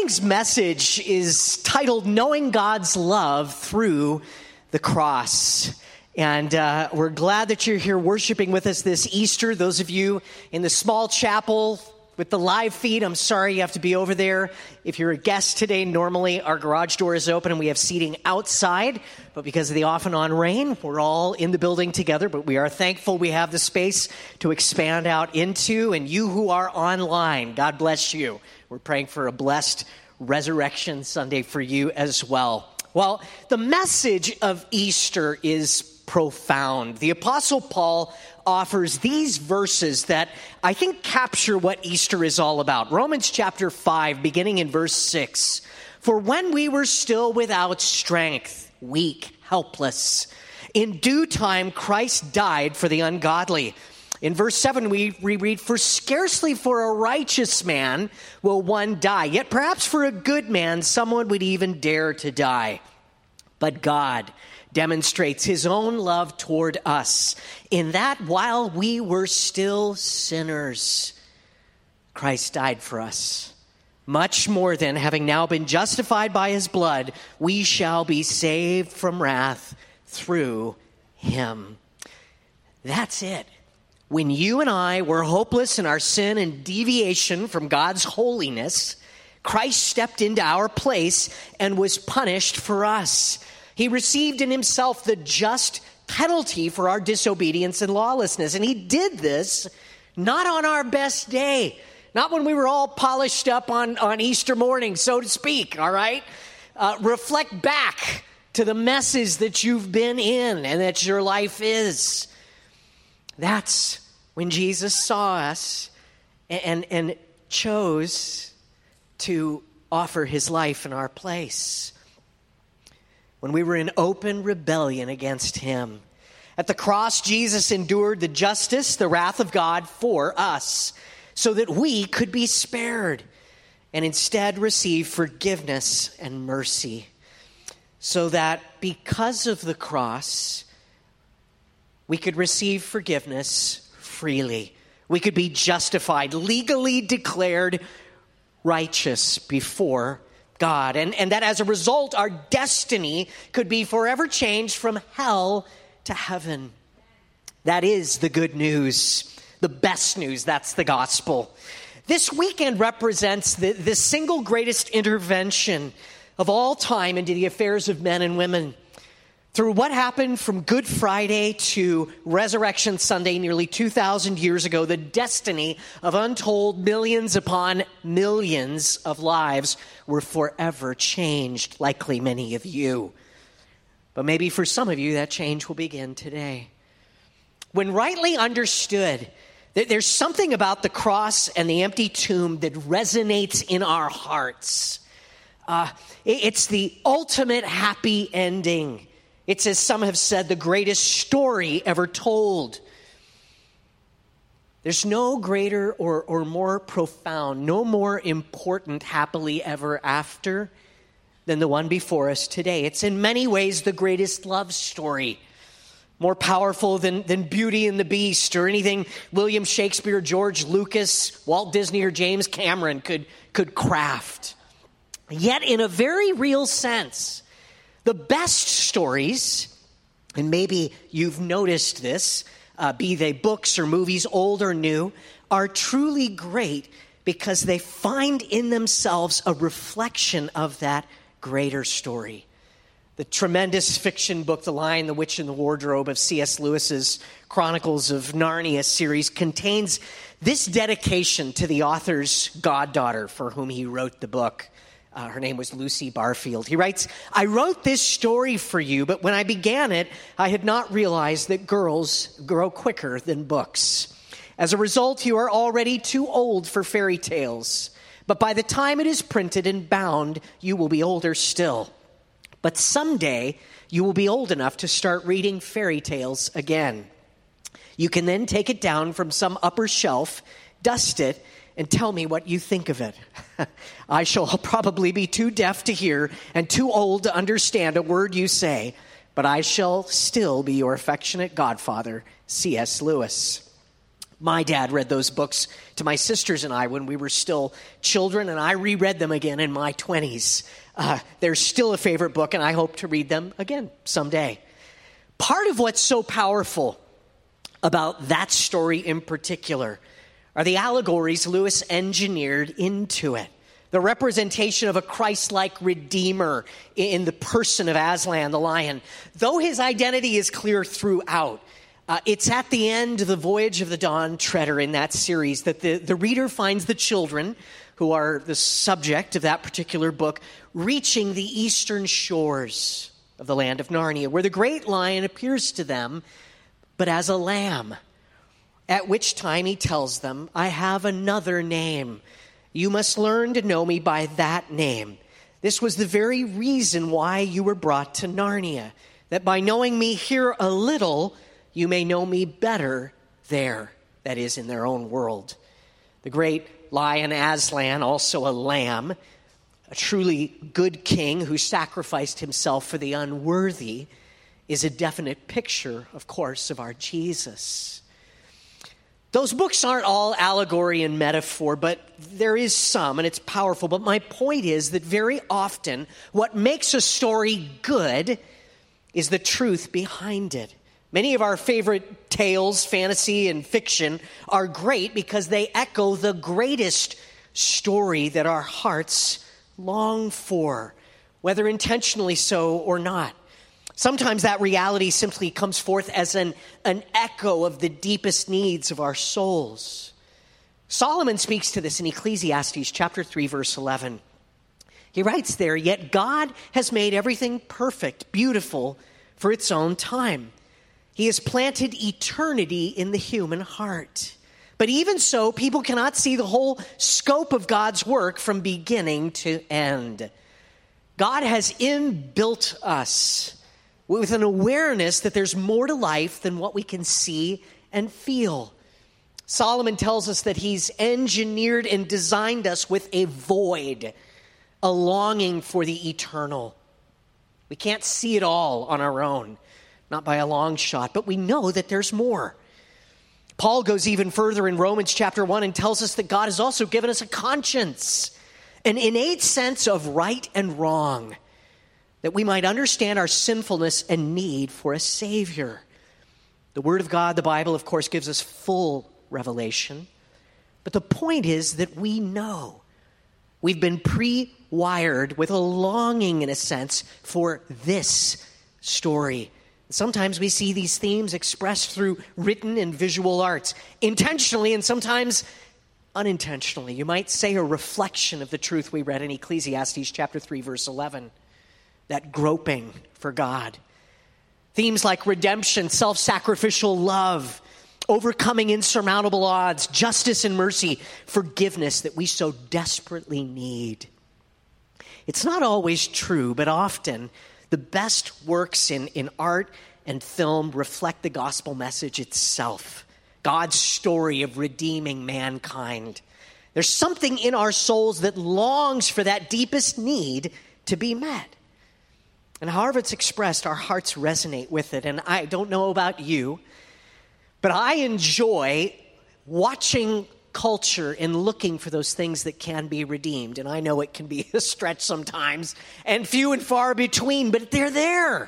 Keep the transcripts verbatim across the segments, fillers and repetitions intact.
morning's message is titled Knowing God's Love Through the Cross. And uh, we're glad that you're here worshiping with us this Easter. Those of you in the small chapel with the live feed, I'm sorry you have to be over there. If you're a guest today, normally our garage door is open and we have seating outside. But because of the off and on rain, we're all in the building together. But we are thankful we have the space to expand out into. And you who are online, God bless you. We're praying for a blessed Resurrection Sunday for you as well. Well, the message of Easter is profound. The Apostle Paul offers these verses that I think capture what Easter is all about. Romans chapter five, beginning in verse six. For when we were still without strength, weak, helpless, in due time Christ died for the ungodly. In verse seven, we read, for scarcely for a righteous man will one die, yet perhaps for a good man someone would even dare to die. But God demonstrates his own love toward us in that while we were still sinners, Christ died for us. Much more than having now been justified by his blood, we shall be saved from wrath through him. That's it. When you and I were hopeless in our sin and deviation from God's holiness, Christ stepped into our place and was punished for us. He received in himself the just penalty for our disobedience and lawlessness. And he did this not on our best day, not when we were all polished up on, on Easter morning, so to speak, all right? Uh, reflect back to the messes that you've been in and that your life is. That's when Jesus saw us and, and chose to offer his life in our place. When we were in open rebellion against him. At the cross, Jesus endured the justice, the wrath of God for us, so that we could be spared and instead receive forgiveness and mercy. So that because of the cross, we could receive forgiveness freely. We could be justified, legally declared righteous before God, and, and that as a result, our destiny could be forever changed from hell to heaven. That is the good news, the best news. That's the gospel. This weekend represents the, the single greatest intervention of all time into the affairs of men and women. Through what happened from Good Friday to Resurrection Sunday nearly two thousand years ago, the destiny of untold millions upon millions of lives were forever changed, likely many of you. But maybe for some of you, that change will begin today. When rightly understood, there's something about the cross and the empty tomb that resonates in our hearts. Uh, it's the ultimate happy ending. It's, as some have said, the greatest story ever told. There's no greater or, or more profound, no more important happily ever after than the one before us today. It's in many ways the greatest love story, more powerful than, than Beauty and the Beast or anything William Shakespeare, George Lucas, Walt Disney, or James Cameron could, could craft. Yet in a very real sense, the best stories, and maybe you've noticed this, uh, be they books or movies, old or new, are truly great because they find in themselves a reflection of that greater story. The tremendous fiction book, The Lion, the Witch, and the Wardrobe of C S Lewis's Chronicles of Narnia series contains this dedication to the author's goddaughter for whom he wrote the book. Uh, her name was Lucy Barfield. He writes, I wrote this story for you, but when I began it, I had not realized that girls grow quicker than books. As a result, you are already too old for fairy tales. But by the time it is printed and bound, you will be older still. But someday, you will be old enough to start reading fairy tales again. You can then take it down from some upper shelf, dust it, and tell me what you think of it. I shall probably be too deaf to hear and too old to understand a word you say, but I shall still be your affectionate godfather, C S Lewis. My dad read those books to my sisters and I when we were still children, and I reread them again in my twenties. Uh, they're still a favorite book, and I hope to read them again someday. Part of what's so powerful about that story in particular are the allegories Lewis engineered into it. The representation of a Christ-like redeemer in the person of Aslan the lion. Though his identity is clear throughout, uh, it's at the end of the Voyage of the Dawn Treader in that series that the, the reader finds the children, who are the subject of that particular book, reaching the eastern shores of the land of Narnia, where the great lion appears to them, but as a lamb. At which time he tells them, I have another name. You must learn to know me by that name. This was the very reason why you were brought to Narnia, that by knowing me here a little, you may know me better there, that is, in their own world. The great lion Aslan, also a lamb, a truly good king who sacrificed himself for the unworthy, is a definite picture, of course, of our Jesus. Those books aren't all allegory and metaphor, but there is some, and it's powerful. But my point is that very often what makes a story good is the truth behind it. Many of our favorite tales, fantasy and fiction, are great because they echo the greatest story that our hearts long for, whether intentionally so or not. Sometimes that reality simply comes forth as an, an echo of the deepest needs of our souls. Solomon speaks to this in Ecclesiastes chapter three, verse eleven. He writes there, yet God has made everything perfect, beautiful for its own time. He has planted eternity in the human heart. But even so, people cannot see the whole scope of God's work from beginning to end. God has inbuilt us with an awareness that there's more to life than what we can see and feel. Solomon tells us that he's engineered and designed us with a void, a longing for the eternal. We can't see it all on our own, not by a long shot, but we know that there's more. Paul goes even further in Romans chapter one and tells us that God has also given us a conscience, an innate sense of right and wrong, that we might understand our sinfulness and need for a Savior. The Word of God, the Bible, of course, gives us full revelation. But the point is that we know. We've been pre-wired with a longing, in a sense, for this story. Sometimes we see these themes expressed through written and visual arts, intentionally and sometimes unintentionally. You might say a reflection of the truth we read in Ecclesiastes chapter three, verse eleven. That groping for God. Themes like redemption, self-sacrificial love, overcoming insurmountable odds, justice and mercy, forgiveness that we so desperately need. It's not always true, but often the best works in, in art and film reflect the gospel message itself, God's story of redeeming mankind. There's something in our souls that longs for that deepest need to be met. And however it's expressed, our hearts resonate with it. And I don't know about you, but I enjoy watching culture and looking for those things that can be redeemed. And I know it can be a stretch sometimes and few and far between, but they're there.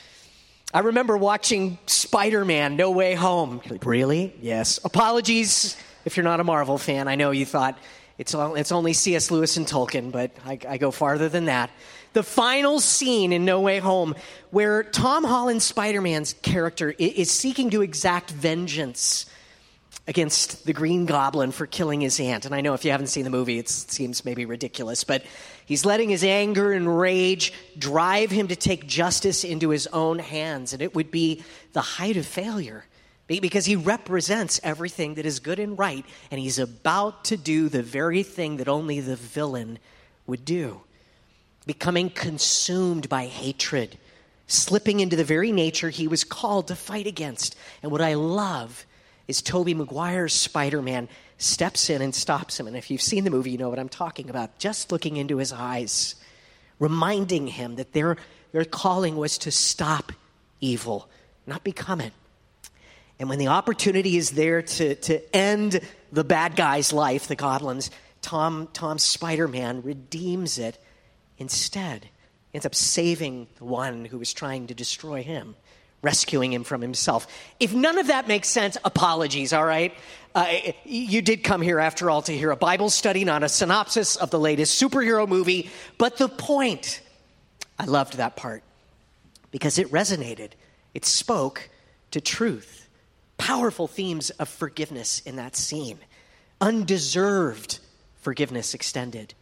I remember watching Spider-Man No Way Home. Like, really? Yes. Apologies if you're not a Marvel fan. I know you thought it's, it's only C S Lewis and Tolkien, but I, I go farther than that. The final scene in No Way Home where Tom Holland's Spider-Man's character is seeking to exact vengeance against the Green Goblin for killing his aunt. And I know if you haven't seen the movie, it seems maybe ridiculous, but he's letting his anger and rage drive him to take justice into his own hands. And it would be the height of failure because he represents everything that is good and right, and he's about to do the very thing that only the villain would do. Becoming consumed by hatred, slipping into the very nature he was called to fight against. And what I love is Tobey Maguire's Spider-Man steps in and stops him. And if you've seen the movie, you know what I'm talking about. Just looking into his eyes, reminding him that their, their calling was to stop evil, not become it. And when the opportunity is there to, to end the bad guy's life, the Godlins, Tom, Tom Spider-Man redeems it instead. Ends up saving the one who was trying to destroy him, rescuing him from himself. If none of that makes sense, apologies, all right? Uh, you did come here, after all, to hear a Bible study, not a synopsis of the latest superhero movie. But the point, I loved that part because it resonated. It spoke to truth. Powerful themes of forgiveness in that scene. Undeserved forgiveness extended.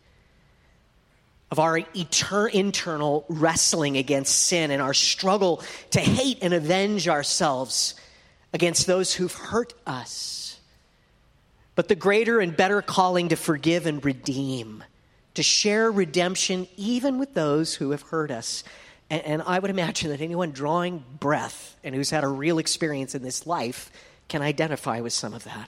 Of our etern- internal wrestling against sin and our struggle to hate and avenge ourselves against those who've hurt us. But the greater and better calling to forgive and redeem, to share redemption even with those who have hurt us. And, and I would imagine that anyone drawing breath and who's had a real experience in this life can identify with some of that.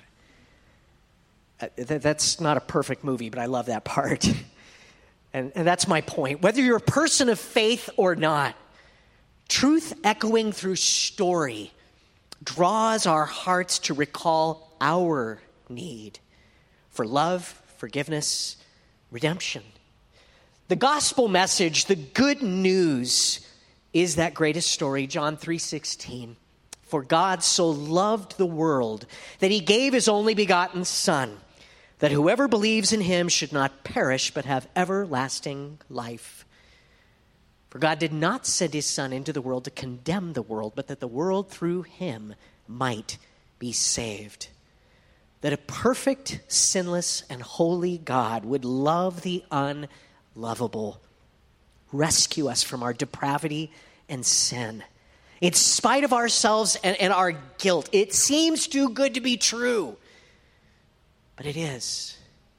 Uh, th- that's not a perfect movie, but I love that part. And, and that's my point. Whether you're a person of faith or not, truth echoing through story draws our hearts to recall our need for love, forgiveness, redemption. The gospel message, the good news, is that greatest story, John three sixteen. For God so loved the world that he gave his only begotten Son, that whoever believes in him should not perish but have everlasting life. For God did not send his Son into the world to condemn the world, but that the world through him might be saved. That a perfect, sinless, and holy God would love the unlovable, rescue us from our depravity and sin. In spite of ourselves and, and our guilt, it seems too good to be true. But it is.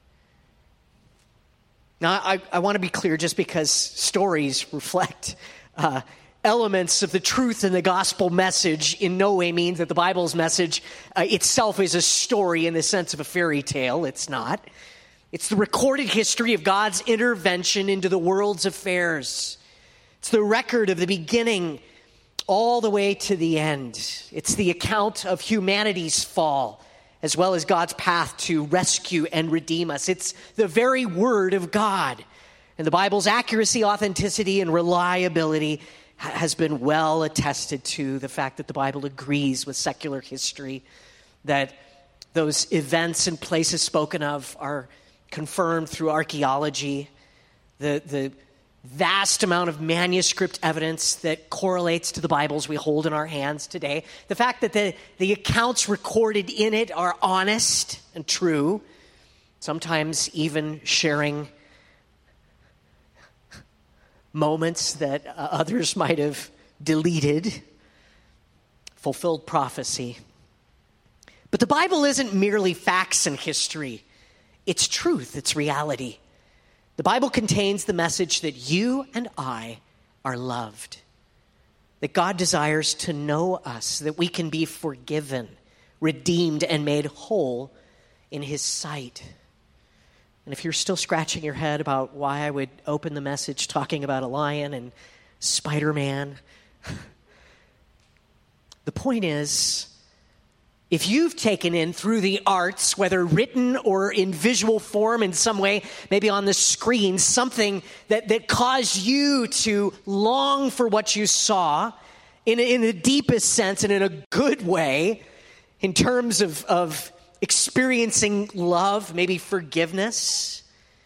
Now, I, I want to be clear, just because stories reflect uh, elements of the truth in the gospel message in no way means that the Bible's message uh, itself is a story in the sense of a fairy tale. It's not. It's the recorded history of God's intervention into the world's affairs. It's the record of the beginning all the way to the end. It's the account of humanity's fall, as well as God's path to rescue and redeem us. It's the very word of God. And the Bible's accuracy, authenticity, and reliability has been well attested to. The fact that the Bible agrees with secular history, that those events and places spoken of are confirmed through archaeology, the, the vast amount of manuscript evidence that correlates to the Bibles we hold in our hands today. The fact that the, the accounts recorded in it are honest and true, sometimes even sharing moments that uh, others might have deleted, fulfilled prophecy. But the Bible isn't merely facts and history. It's truth, it's reality. The Bible contains the message that you and I are loved, that God desires to know us, that we can be forgiven, redeemed, and made whole in his sight. And if you're still scratching your head about why I would open the message talking about a lion and Spider-Man, the point is, if you've taken in through the arts, whether written or in visual form in some way, maybe on the screen, something that, that caused you to long for what you saw in, in the deepest sense and in a good way, in terms of, of experiencing love, maybe forgiveness,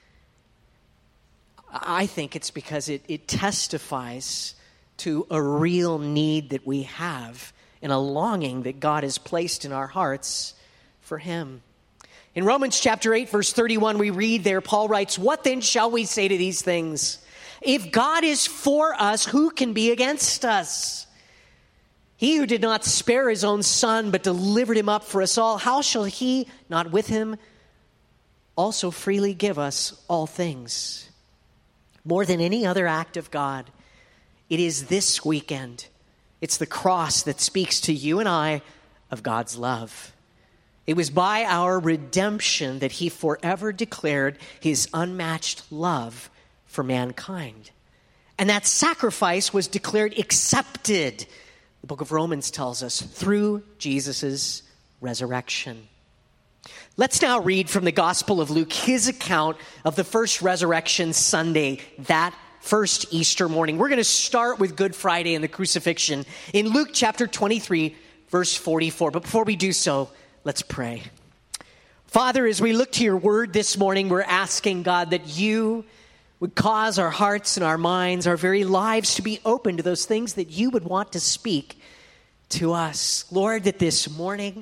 I think it's because it, it testifies to a real need that we have and a longing that God has placed in our hearts for him. In Romans chapter eight, verse thirty-one, we read there, Paul writes, "What then shall we say to these things? If God is for us, who can be against us? He who did not spare his own son, but delivered him up for us all, how shall he not with him also freely give us all things?" More than any other act of God, it is this weekend. It's the cross that speaks to you and I of God's love. It was by our redemption that he forever declared his unmatched love for mankind. And that sacrifice was declared accepted The book of Romans tells us, through Jesus' resurrection. Let's now read from the Gospel of Luke, his account of the first resurrection Sunday, that first Easter morning. We're going to start with Good Friday and the crucifixion in Luke chapter twenty-three, verse forty-four. But before we do so, let's pray. Father, as we look to your word this morning, we're asking, God, that you would cause our hearts and our minds, our very lives to be open to those things that you would want to speak to us. Lord, that this morning,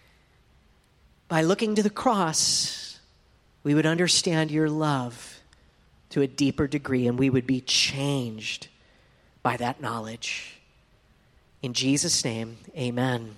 by looking to the cross, we would understand your love to a deeper degree, and we would be changed by that knowledge. In Jesus' name, amen.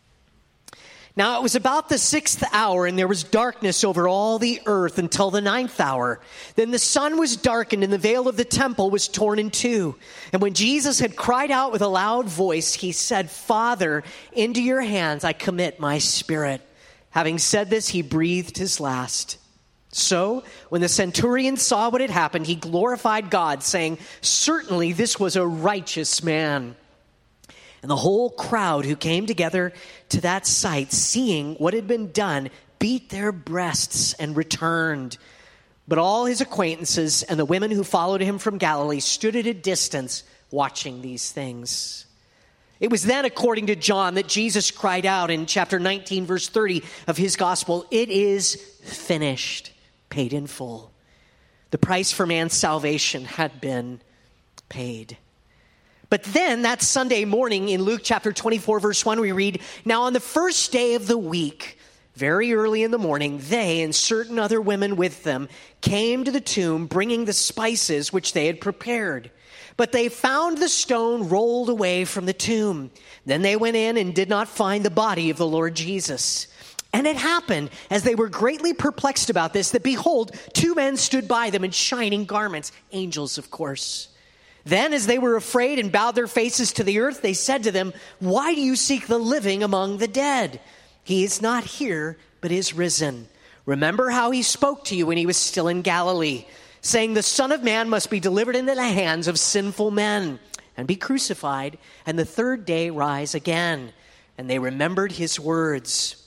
Now it was about the sixth hour, and there was darkness over all the earth until the ninth hour. Then the sun was darkened, and the veil of the temple was torn in two. And when Jesus had cried out with a loud voice, he said, "Father, into your hands I commit my spirit." Having said this, he breathed his last. So, when the centurion saw what had happened, he glorified God, saying, "Certainly this was a righteous man." And the whole crowd who came together to that sight, seeing what had been done, beat their breasts and returned. But all his acquaintances and the women who followed him from Galilee stood at a distance watching these things. It was then, according to John, that Jesus cried out in chapter nineteen, verse thirty of his gospel, "It is finished," paid in full. The price for man's salvation had been paid. But then that Sunday morning in Luke chapter twenty-four, verse one, we read, "Now on the first day of the week, very early in the morning, they and certain other women with them came to the tomb, bringing the spices which they had prepared. But they found the stone rolled away from the tomb. Then they went in and did not find the body of the Lord Jesus. And it happened, as they were greatly perplexed about this, that behold, two men stood by them in shining garments," angels, of course. "Then, as they were afraid and bowed their faces to the earth, they said to them, 'Why do you seek the living among the dead? He is not here, but is risen. Remember how he spoke to you when he was still in Galilee, saying, the Son of Man must be delivered into the hands of sinful men and be crucified, and the third day rise again.' And they remembered his words.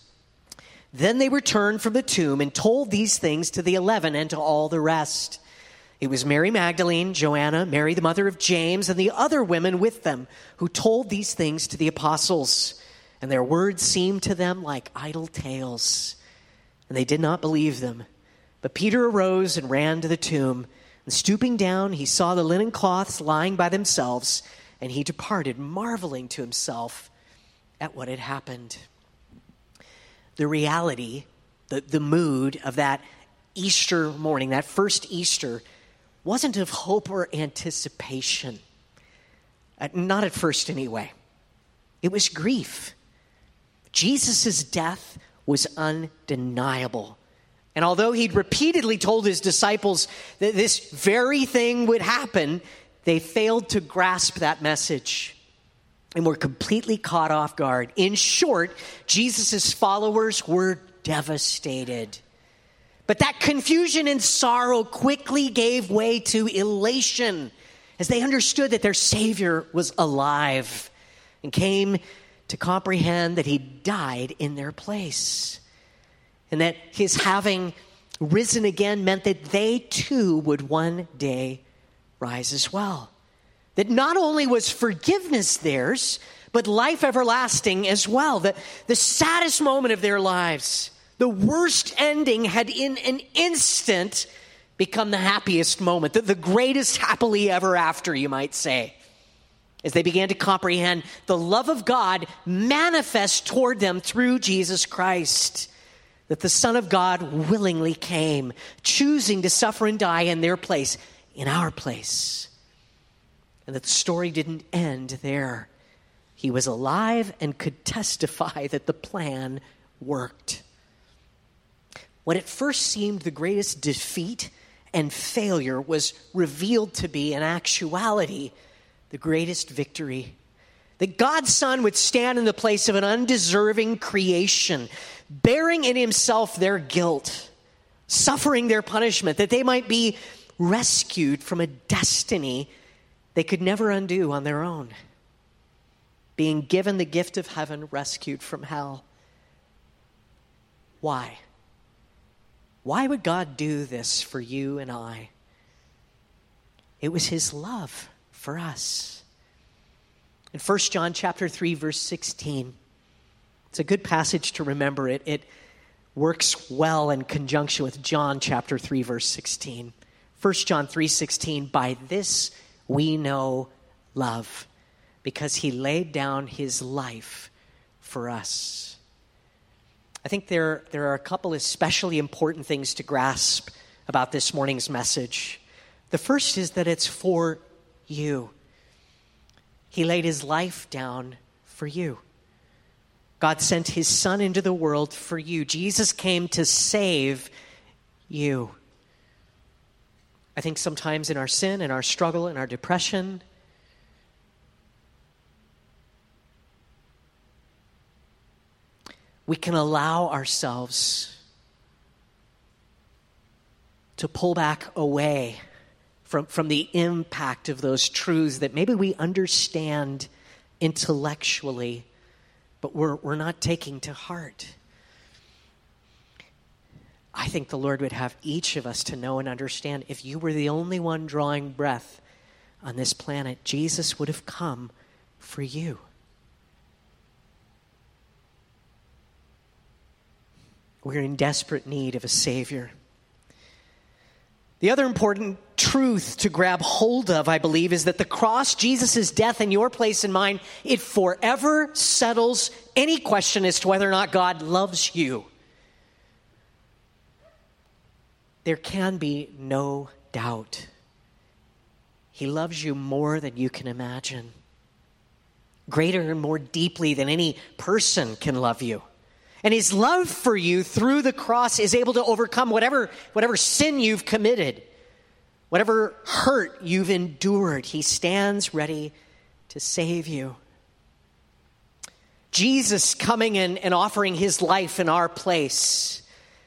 Then they returned from the tomb and told these things to the eleven and to all the rest. It was Mary Magdalene, Joanna, Mary the mother of James, and the other women with them who told these things to the apostles. And their words seemed to them like idle tales, and they did not believe them. But Peter arose and ran to the tomb, and stooping down, he saw the linen cloths lying by themselves, and he departed, marveling to himself at what had happened." The reality, the, the mood of that Easter morning, that first Easter, wasn't of hope or anticipation. Uh, not at first, anyway. It was grief. Jesus' death was undeniable. And although he'd repeatedly told his disciples that this very thing would happen, they failed to grasp that message and were completely caught off guard. In short, Jesus' followers were devastated. But that confusion and sorrow quickly gave way to elation as they understood that their Savior was alive and came to comprehend that he died in their place, and that his having risen again meant that they too would one day rise as well. That not only was forgiveness theirs, but life everlasting as well. The, the saddest moment of their lives, the worst ending, had in an instant become the happiest moment, the, the greatest happily ever after, you might say, as they began to comprehend the love of God manifest toward them through Jesus Christ, that the Son of God willingly came, choosing to suffer and die in their place, in our place, and that the story didn't end there. He was alive and could testify that the plan worked. What at first seemed the greatest defeat and failure was revealed to be, in actuality, the greatest victory. That God's Son would stand in the place of an undeserving creation, bearing in himself their guilt, suffering their punishment, that they might be rescued from a destiny they could never undo on their own. being given the gift of heaven, rescued from hell. Why? Why would God do this for you and I? It was his love for us. In First John chapter three, verse sixteen, it's a good passage to remember. It, it works well in conjunction with John chapter three, verse sixteen. First John three sixteen, by this we know love, because he laid down his life for us. I think there, there are a couple especially important things to grasp about this morning's message. The first is that it's for you. He laid his life down for you. God sent his son into the world for you. Jesus came to save you. I think sometimes in our sin, in our struggle, in our depression, we can allow ourselves to pull back away from, from the impact of those truths that maybe we understand intellectually, but we're, we're not taking to heart. I think the Lord would have each of us to know and understand, if you were the only one drawing breath on this planet, Jesus would have come for you. We're in desperate need of a Savior. The other important truth to grab hold of, I believe, is that the cross, Jesus' death in your place and mine, it forever settles any question as to whether or not God loves you. There can be no doubt. He loves you more than you can imagine. Greater and more deeply than any person can love you. And his love for you through the cross is able to overcome whatever, whatever sin you've committed, whatever hurt you've endured. He stands ready to save you. Jesus coming in and offering his life in our place,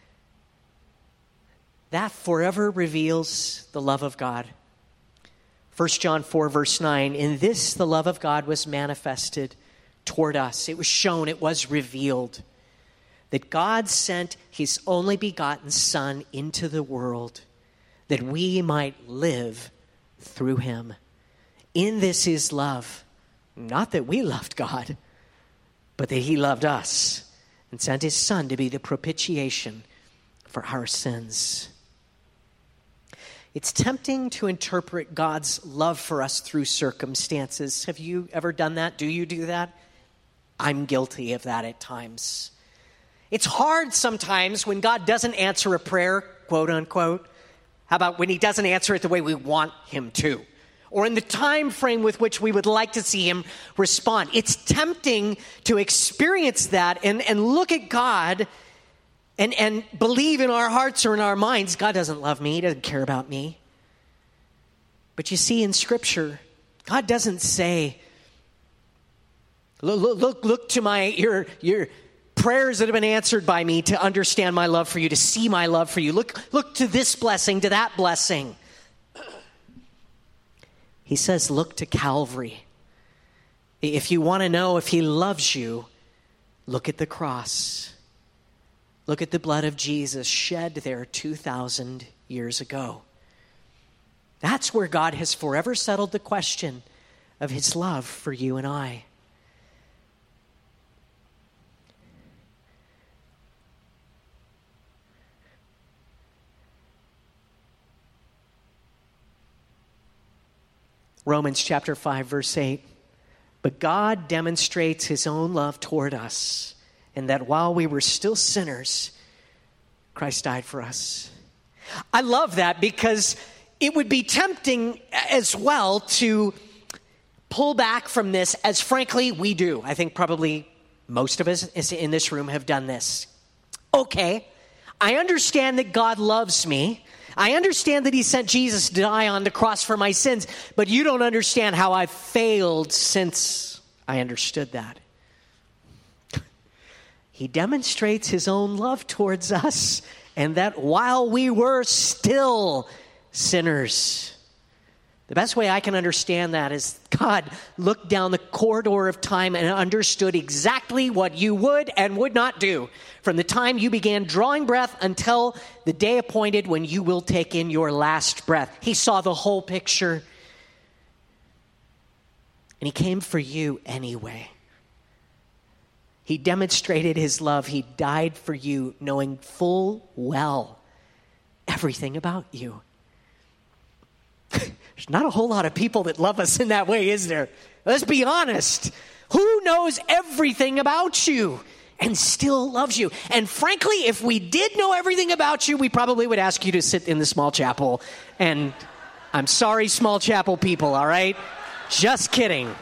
that forever reveals the love of God. First John four, verse nine, in this the love of God was manifested toward us. It was shown, it was revealed, that God sent his only begotten Son into the world that we might live through him. In this is love, not that we loved God, but that he loved us and sent his Son to be the propitiation for our sins. It's tempting to interpret God's love for us through circumstances. Have you ever done that? Do you do that? I'm guilty of that at times. It's hard sometimes when God doesn't answer a prayer, quote unquote. How about when he doesn't answer it the way we want him to? Or in the time frame with which we would like to see him respond. It's tempting to experience that and, and look at God and, and believe in our hearts or in our minds, God doesn't love me, he doesn't care about me. But you see in Scripture, God doesn't say, look, look, look, look to my, your, your, prayers that have been answered by me to understand my love for you, to see my love for you. Look, look to this blessing, to that blessing. He says, look to Calvary. If you want to know if he loves you, look at the cross. Look at the blood of Jesus shed there two thousand years ago. That's where God has forever settled the question of his love for you and I. Romans chapter five, verse eight. But God demonstrates his own love toward us, in that while we were still sinners, Christ died for us. I love that because it would be tempting as well to pull back from this, as frankly we do. I think probably most of us in this room have done this. Okay, I understand that God loves me. I understand that he sent Jesus to die on the cross for my sins, but you don't understand how I've failed since I understood that. He demonstrates his own love towards us, and that while we were still sinners, The best way I can understand that is God looked down the corridor of time and understood exactly what you would and would not do from the time you began drawing breath until the day appointed when you will take in your last breath. He saw the whole picture. And he came for you anyway. He demonstrated his love. He died for you, knowing full well everything about you. There's not a whole lot of people that love us in that way, is there? Let's be honest. Who knows everything about you and still loves you? And frankly, if we did know everything about you, we probably would ask you to sit in the small chapel. And I'm sorry, small chapel people, all right? Just kidding.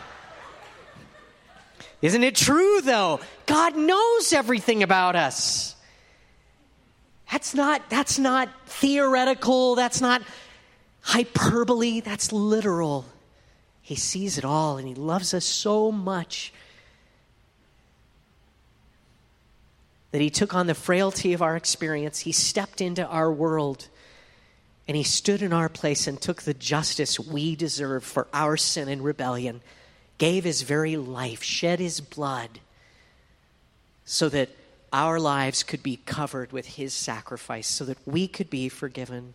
Isn't it true, though? God knows everything about us. That's not, that's not theoretical. That's not hyperbole. That's literal. He sees it all, and he loves us so much that he took on the frailty of our experience. He stepped into our world, and he stood in our place and took the justice we deserve for our sin and rebellion, gave his very life, shed his blood, so that our lives could be covered with his sacrifice, so that we could be forgiven.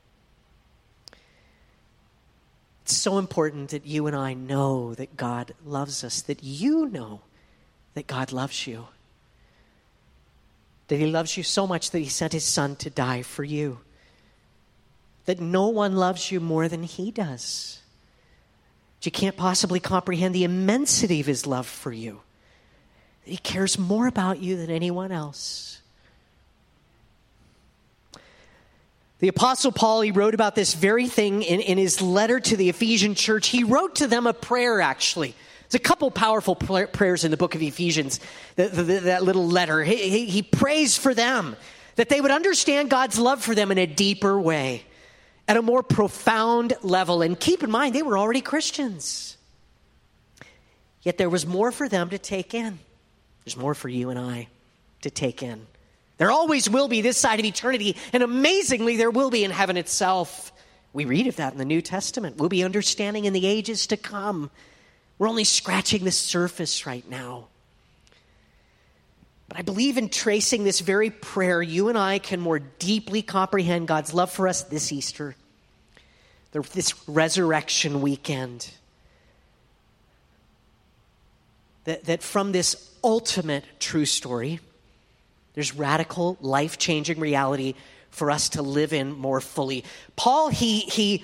It's so important that you and I know that God loves us, that you know that God loves you, that he loves you so much that he sent his son to die for you, that no one loves you more than he does. That you can't possibly comprehend the immensity of his love for you, that he cares more about you than anyone else. The Apostle Paul, he wrote about this very thing in, in his letter to the Ephesian church. He wrote to them a prayer, actually. There's a couple powerful prayers in the book of Ephesians, that, that little letter. He, he, he prays for them, that they would understand God's love for them in a deeper way, at a more profound level. And keep in mind, they were already Christians. Yet there was more for them to take in. There's more for you and I to take in. There always will be this side of eternity, and amazingly, there will be in heaven itself. We read of that in the New Testament. We'll be understanding in the ages to come. We're only scratching the surface right now. But I believe in tracing this very prayer, you and I can more deeply comprehend God's love for us this Easter, this resurrection weekend. That, that from this ultimate true story, there's radical, life-changing reality for us to live in more fully. Paul, he, he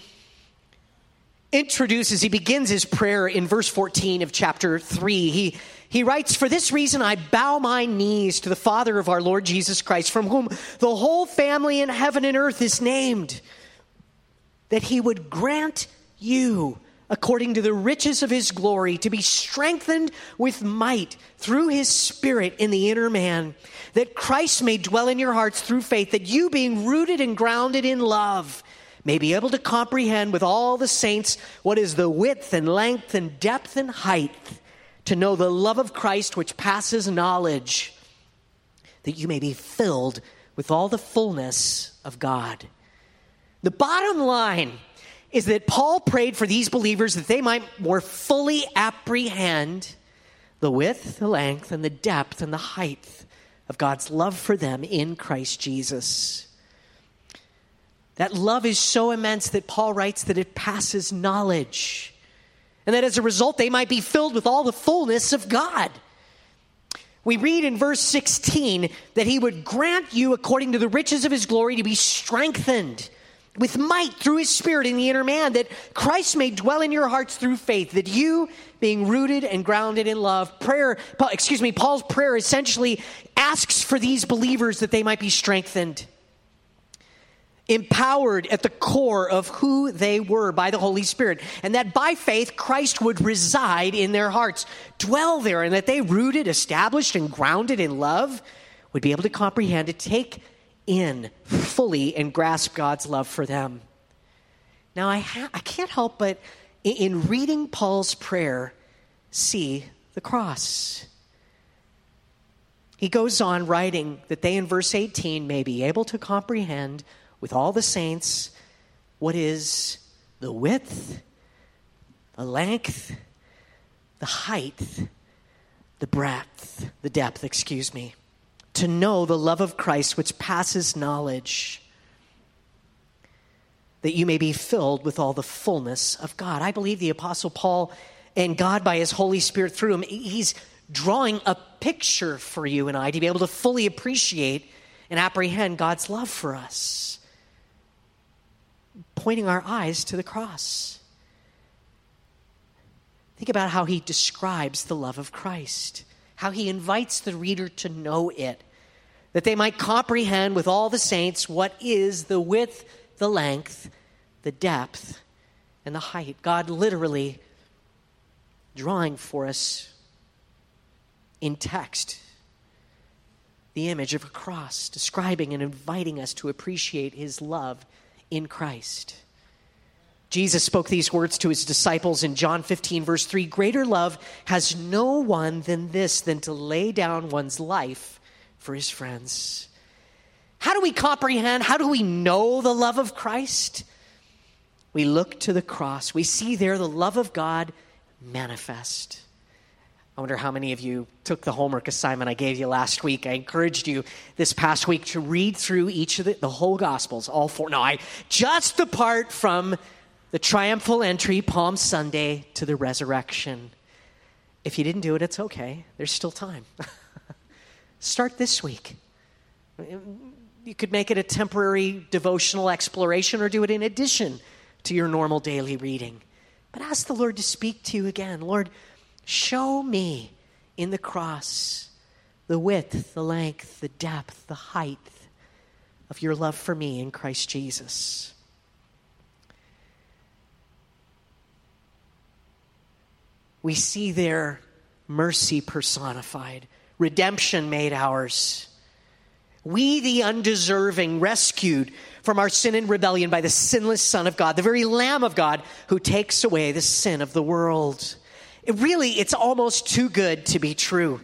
introduces, he begins his prayer in verse fourteen of chapter three. He, he writes, "For this reason I bow my knees to the Father of our Lord Jesus Christ, from whom the whole family in heaven and earth is named, that he would grant you, according to the riches of his glory, to be strengthened with might through his Spirit in the inner man, that Christ may dwell in your hearts through faith, that you, being rooted and grounded in love, may be able to comprehend with all the saints what is the width and length and depth and height, to know the love of Christ which passes knowledge, that you may be filled with all the fullness of God." The bottom line is that Paul prayed for these believers that they might more fully apprehend the width, the length, and the depth, and the height of God's love for them in Christ Jesus. That love is so immense that Paul writes that it passes knowledge, and that as a result they might be filled with all the fullness of God. We read in verse sixteen that he would grant you, according to the riches of his glory, to be strengthened with might through his Spirit in the inner man, that Christ may dwell in your hearts through faith, that you, being rooted and grounded in love, prayer, excuse me, Paul's prayer essentially asks for these believers that they might be strengthened, empowered at the core of who they were by the Holy Spirit, and that by faith Christ would reside in their hearts, dwell there, and that they, rooted, established, and grounded in love, would be able to comprehend, to take in fully and grasp God's love for them. Now, I, ha- I can't help but, in, in reading Paul's prayer, see the cross. He goes on writing that they, in verse eighteen, may be able to comprehend with all the saints what is the width the length, the height, the breadth, the depth, excuse me, to know the love of Christ which passes knowledge, that you may be filled with all the fullness of God. I believe the Apostle Paul and God by his Holy Spirit through him, he's drawing a picture for you and I to be able to fully appreciate and apprehend God's love for us, pointing our eyes to the cross. Think about how he describes the love of Christ, how he invites the reader to know it, that they might comprehend with all the saints what is the width, the length, the depth, and the height. God literally drawing for us in text the image of a cross, describing and inviting us to appreciate his love in Christ. Jesus spoke these words to his disciples in John fifteen, verse three, "Greater love has no one than this, than to lay down one's life for his friends." How do we comprehend? How do we know the love of Christ? We look to the cross. We see there the love of God manifest. I wonder how many of you took the homework assignment I gave you last week. I encouraged you this past week to read through each of the, the whole Gospels, all four. No, I just the part from the triumphal entry, Palm Sunday, to the resurrection. If you didn't do it, it's okay. There's still time. Start this week. You could make it a temporary devotional exploration or do it in addition to your normal daily reading. But ask the Lord to speak to you again. Lord, show me in the cross the width, the length, the depth, the height of your love for me in Christ Jesus. We see there mercy personified, redemption made ours. We, the undeserving, rescued from our sin and rebellion by the sinless Son of God, the very Lamb of God who takes away the sin of the world. It really, it's almost too good to be true.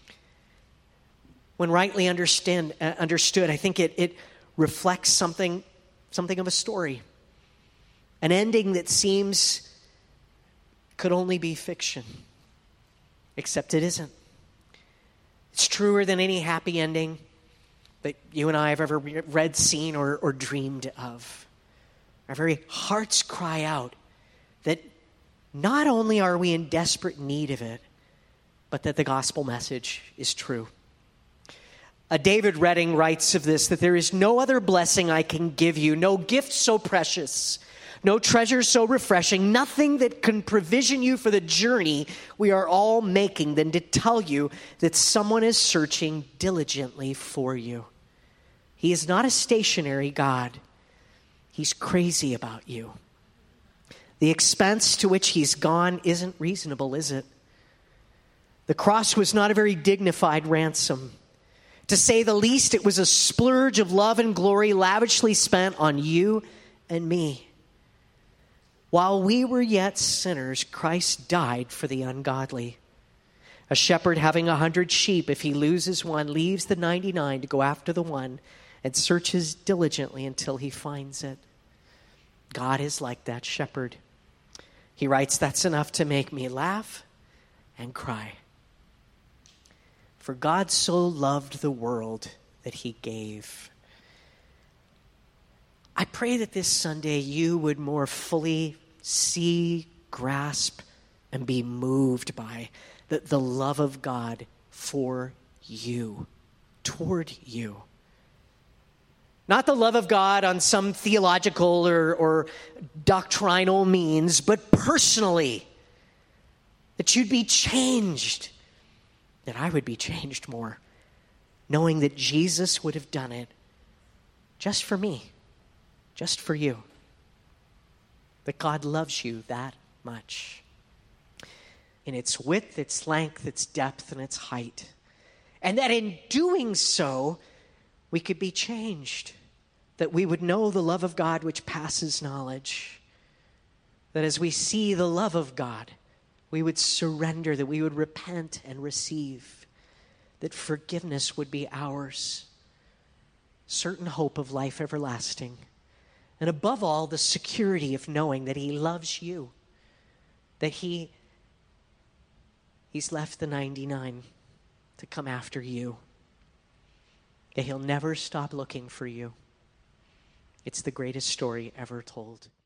When rightly understand, uh, understood, I think it, it reflects something, something of a story. An ending that seems could only be fiction, except it isn't. It's truer than any happy ending that you and I have ever read, seen, or, or dreamed of. Our very hearts cry out that not only are we in desperate need of it, but that the gospel message is true. Uh, David Redding writes of this, that there is no other blessing I can give you, no gift so precious, no treasure so refreshing, nothing that can provision you for the journey we are all making than to tell you that someone is searching diligently for you. He is not a stationary God. He's crazy about you. The expense to which he's gone isn't reasonable, is it? The cross was not a very dignified ransom. To say the least, it was a splurge of love and glory lavishly spent on you and me. While we were yet sinners, Christ died for the ungodly. A shepherd having a hundred sheep, if he loses one, leaves the ninety-nine to go after the one and searches diligently until he finds it. God is like that shepherd. He writes, that's enough to make me laugh and cry. For God so loved the world that he gave. I pray that this Sunday you would more fully see, grasp, and be moved by the, the love of God for you, toward you. Not the love of God on some theological or, or doctrinal means, but personally. That you'd be changed. That I would be changed more. Knowing that Jesus would have done it just for me. Just for you. That God loves you that much. In its width, its length, its depth, and its height. And that in doing so, we could be changed. That we would know the love of God which passes knowledge. That as we see the love of God, we would surrender, that we would repent and receive. That forgiveness would be ours. Certain hope of life everlasting. And above all, the security of knowing that he loves you. that he, he's left the ninety-nine to come after you, that he'll never stop looking for you. It's the greatest story ever told.